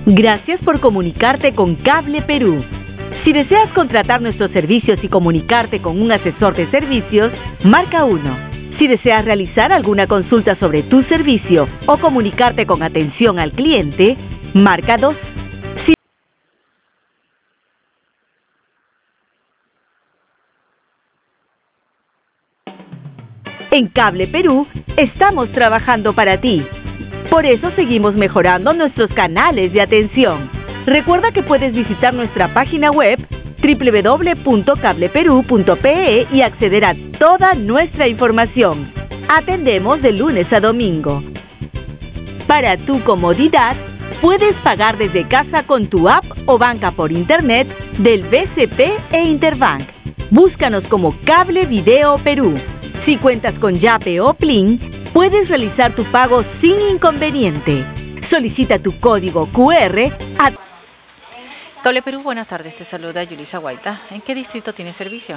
Gracias por comunicarte con Cable Perú. Si deseas contratar nuestros servicios y comunicarte con un asesor de servicios, marca 1. Si deseas realizar alguna consulta sobre tu servicio o comunicarte con atención al cliente, marca 2. En Cable Perú estamos trabajando para ti. Por eso seguimos mejorando nuestros canales de atención. Recuerda que puedes visitar nuestra página web www.cableperu.pe y acceder a toda nuestra información. Atendemos de lunes a domingo. Para tu comodidad, puedes pagar desde casa con tu app o banca por internet del BCP e Interbank. Búscanos como Cable Video Perú. Si cuentas con Yape o Plin, puedes realizar tu pago sin inconveniente. Solicita tu código QR a... Cable Perú, buenas tardes. Te saluda Yulisa Guaita. ¿En qué distrito tiene servicio?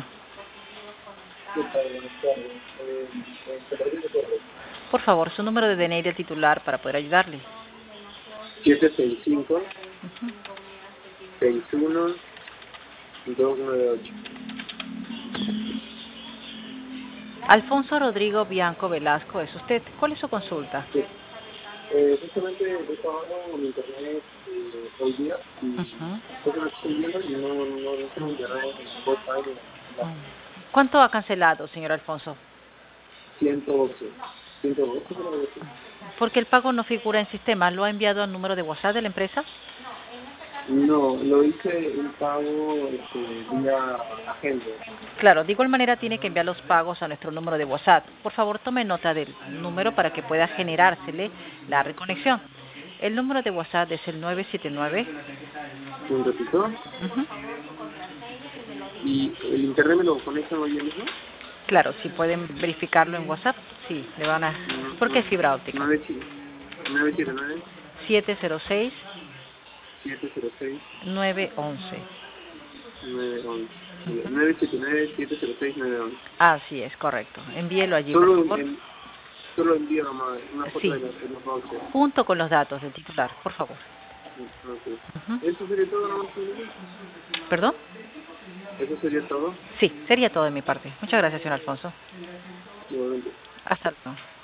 Por favor, su número de DNI del titular para poder ayudarle. 765 61 298. Alfonso Rodrigo Bianco Velasco, ¿es usted? ¿Cuál es su consulta? Sí. Justamente yo estaba en internet hoy día y lo estoy viendo y no tengo internet en website. ¿Cuánto ha cancelado, señor Alfonso? 112. Porque el pago no figura en sistema. ¿Lo ha enviado al número de WhatsApp de la empresa? No, lo hice un pago vía agente. Claro, de igual manera tiene que enviar los pagos a nuestro número de WhatsApp. Por favor, tome nota del número para que pueda generársele la reconexión. El número de WhatsApp es el 979. ¿Un ratito? ¿Y el internet me lo conectan hoy mismo? Claro, si pueden verificarlo en WhatsApp, sí, le van a... porque es fibra óptica. 979 706 706 911. 979 706 911. Así es, correcto. Envíelo allí, Solo por favor. Solo envío nomás una foto Sí, de los vouchers. junto con los datos del titular, por favor. Okay. ¿Eso sería todo nomás? ¿Perdón? ¿Eso sería todo? Sí, sería todo de mi parte. Muchas gracias, señor Alfonso. Igualmente. Hasta luego.